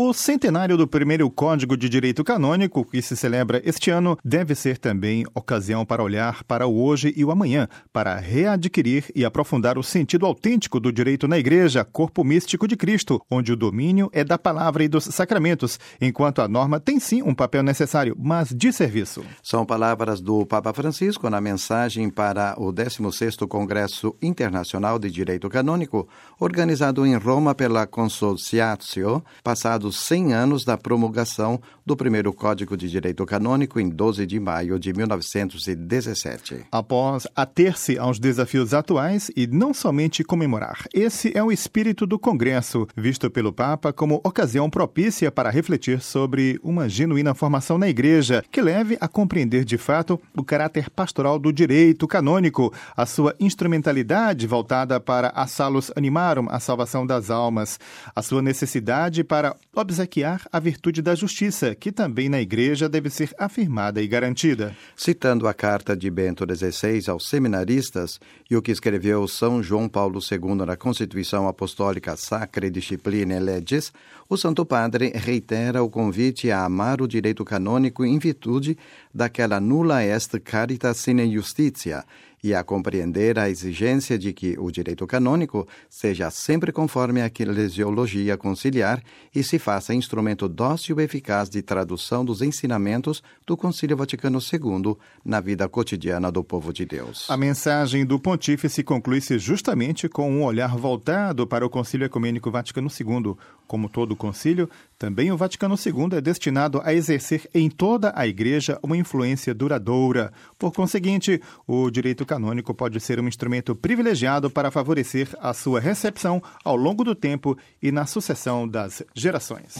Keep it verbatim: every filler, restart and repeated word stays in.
O centenário do primeiro Código de Direito Canônico, que se celebra este ano, deve ser também ocasião para olhar para o hoje e o amanhã, para readquirir e aprofundar o sentido autêntico do direito na Igreja, corpo místico de Cristo, onde o domínio é da palavra e dos sacramentos, enquanto a norma tem sim um papel necessário, mas de serviço. São palavras do Papa Francisco na mensagem para o décimo sexto Congresso Internacional de Direito Canônico, organizado em Roma pela Consortiatio, passados cem anos da promulgação do primeiro Código de Direito Canônico em doze de maio de mil novecentos e dezessete. Após ater-se aos desafios atuais e não somente comemorar, esse é o espírito do Congresso, visto pelo Papa como ocasião propícia para refletir sobre uma genuína formação na Igreja, que leve a compreender de fato o caráter pastoral do direito canônico, a sua instrumentalidade voltada para a salus animarum, a salvação das almas, a sua necessidade para obsequiar a virtude da justiça, que também na Igreja deve ser afirmada e garantida. Citando a carta de Bento dezesseis aos seminaristas e o que escreveu São João Paulo segundo na Constituição Apostólica Sacrae Disciplinae Leges, o Santo Padre reitera o convite a amar o direito canônico em virtude daquela nulla est caritas sine justitia, e a compreender a exigência de que o direito canônico seja sempre conforme a eclesiologia conciliar e se faça instrumento dócil e eficaz de tradução dos ensinamentos do Concílio Vaticano segundo na vida cotidiana do povo de Deus. A mensagem do Pontífice conclui-se justamente com um olhar voltado para o Concílio Ecumênico Vaticano segundo. Como todo concílio, também o Vaticano segundo é destinado a exercer em toda a Igreja uma influência duradoura. Por conseguinte, o direito canônico pode ser um instrumento privilegiado para favorecer a sua recepção ao longo do tempo e na sucessão das gerações.